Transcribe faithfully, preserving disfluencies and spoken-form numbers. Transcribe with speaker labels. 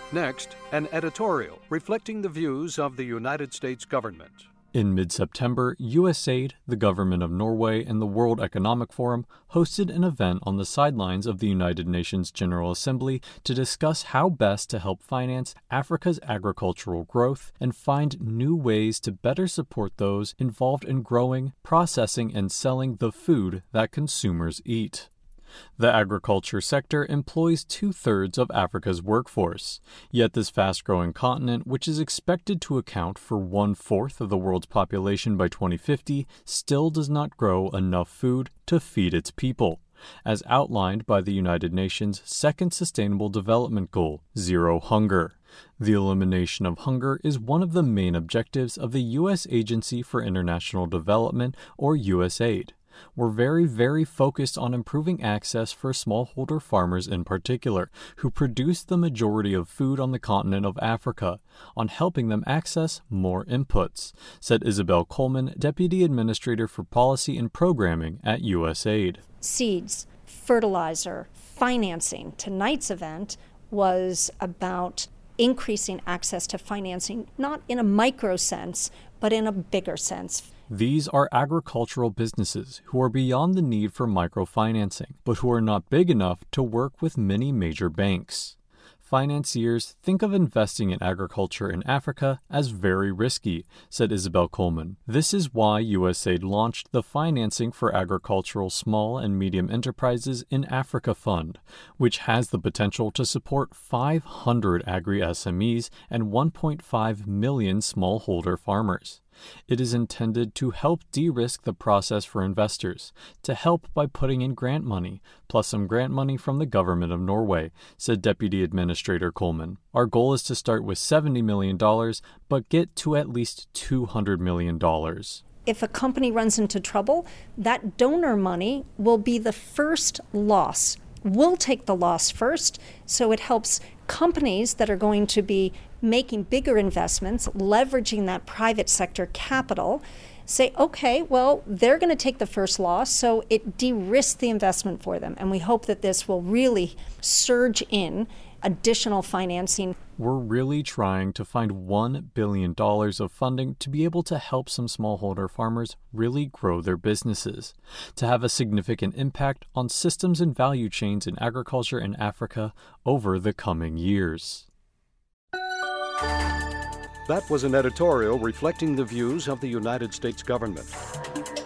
Speaker 1: Next, an editorial reflecting the views of the United States government.
Speaker 2: In mid-September, USAID, the government of Norway, and the World Economic Forum hosted an event on the sidelines of the United Nations General Assembly to discuss how best to help finance Africa's agricultural growth and find new ways to better support those involved in growing, processing, and selling the food that consumers eat. The agriculture sector employs two-thirds of Africa's workforce, yet this fast-growing continent, which is expected to account for one-fourth of the world's population by twenty fifty, still does not grow enough food to feed its people, as outlined by the United Nations' second Sustainable Development Goal, Zero Hunger. The elimination of hunger is one of the main objectives of the U S Agency for International Development, or USAID. We're very, very focused on improving access for smallholder farmers in particular, who produce the majority of food on the continent of Africa, on helping them access more inputs, said Isabel Coleman, Deputy Administrator for Policy and Programming at USAID.
Speaker 3: Seeds, fertilizer, financing. Tonight's event was about increasing access to financing, not in a micro sense, but in a bigger sense.
Speaker 2: These are agricultural businesses who are beyond the need for microfinancing, but who are not big enough to work with many major banks. Financiers think of investing in agriculture in Africa as very risky, said Isabel Coleman. This is why USAID launched the Financing for Agricultural Small and Medium Enterprises in Africa Fund, which has the potential to support five hundred agri-S M Es and one point five million smallholder farmers. It is intended to help de-risk the process for investors, to help by putting in grant money, plus some grant money from the government of Norway, said Deputy Administrator Coleman. Our goal is to start with seventy million dollars, but get to at least two hundred million dollars.
Speaker 3: If a company runs into trouble, that donor money will be the first loss. We'll take the loss first, so it helps companies that are going to be making bigger investments, leveraging that private sector capital, say, okay, well, they're going to take the first loss, so it de-risks the investment for them. And we hope that this will really surge in additional financing.
Speaker 2: We're really trying to find one billion dollars of funding to be able to help some smallholder farmers really grow their businesses, to have a significant impact on systems and value chains in agriculture in Africa over the coming years.
Speaker 1: That was an editorial reflecting the views of the United States government.